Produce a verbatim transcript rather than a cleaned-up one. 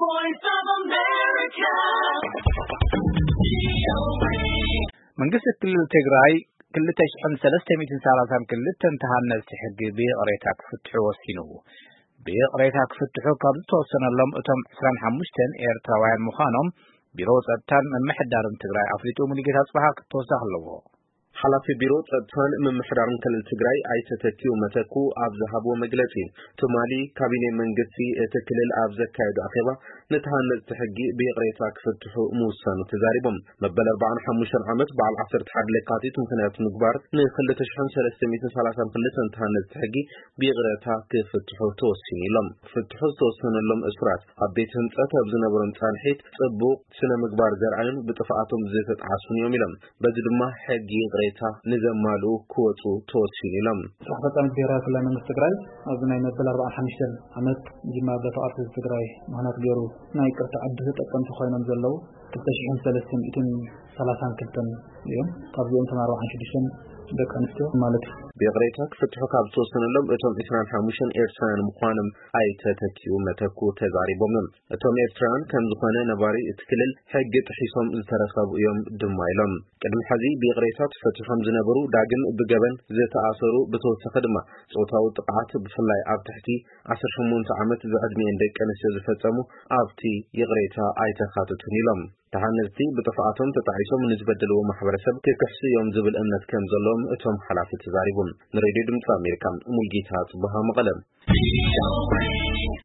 voice of America. መንግስት ክልል ትግራይ ክልተ ሺህ ሰለስተ መቶ ሰላሳ ክልተ ተሃነጽ ሕግ ብቅሬታ ክፍትሑ ወሲኑ ብቅሬታ ክፍትሑ ካብ ተወሰነሎም እቶም عشرين وخمسة ኤርትራውያን ምዃኖም ቢሮ ጸጥታን መምሕዳርን ትግራይ አፍሪጦ ሙሉጌታ ጽባህ ከተወሳኽ ኣለዎ حلف بيرو ጸጥታን መምሕዳርን ክልል ትግራይ አይተተኪው መተኩ አብዛሃቦ መግለጺ ቱማሊ ካቢኔ መንግስቲ እትክልል አብዘካይዱ አኸባ ነተሃነጽ ሕጊ ብቅሬታ ክፍትሑ ሙሳኑ ተዛሪቦም መበል أربعة وخمسين ዓመት በዓል عشرة ሓደ ለካቲት ምክንያት ምግባር ነ2ሺህ ሰለስተ መቶ ሰላሳ ክልተ ተሃነጽ ሕጊ ብቅሬታ ክፍትሑ ተወሲኑ ኢሎም ክፍትሑ ተወሰነሎም እስራት አቤት ህንጸት አብዝነበሮም ጻንሒት ጽቡቅ ስነ ምግባር ዘርአን ብጥፋአቶም ዝተጣዓሱን እዮም ኢሎም በዚ ድማ ሕጊ ቅሬታ ንዘማሉ ኩወጹ ተወሲኑ ኢሎም صحبتان ብሔራዊ ክልላዊ መንግስቲ ትግራይ ኣብ ናይ መበል أربعة وخمسين ዓመት ጅማ በተቃርተ ትግራይ ምክንያት ገይሩ ናይ ቅርታ ዓዲ ተጠቀምቱ ኮይኖም ዘለው ክልተ ሺህ ሰለስተ መቶ ሰላሳ ክልተ እዮም ካብዚኦም أربعة وستين ደቂ ኣንስትዮ ማለት ብቅሬታ ክፍትሑ ካብ ተወሰነሎም እቶም عشرين وخمسة ኤርትራውያን ምዃኖም አይተተኪው መተኩ ተዛሪቦም እቶም ኤርትራውያን ከም ዝኾነ ነባሪ እትክልል ሕጊ ጥሒሶም ዝተረከቡ እዮም ድማ ኢሎም ቅድሚ ሕዚ ብቅሬታ ተፈትሖም ዝነበሩ ዳግም ብገበን ዝተኣሰሩ ብተወሰኸ ድማ ጾታዊ ጥቃዓት ብፍላይ ኣብ ትሕቲ عشرة وثمانية ዓመት ዝዕድሜን ደቂ ኣንስትዮ ዝፈጸሙ ኣብቲ ይቅሬታ ኣይተኻተቱን ኢሎም ተሃነጽቲ ብጥፋአቶም ተጣዒሶም ንዝበደልዎ ማሕበረሰብ ክክሕሱ እዮም ዝብል እምነት ከም ዘለዎም እቶም ሓላፊ ተዛሪቦም ንሬድዮ ድምፂ ኣሜሪካ ሙሉጌታ ጽባህ መቐለም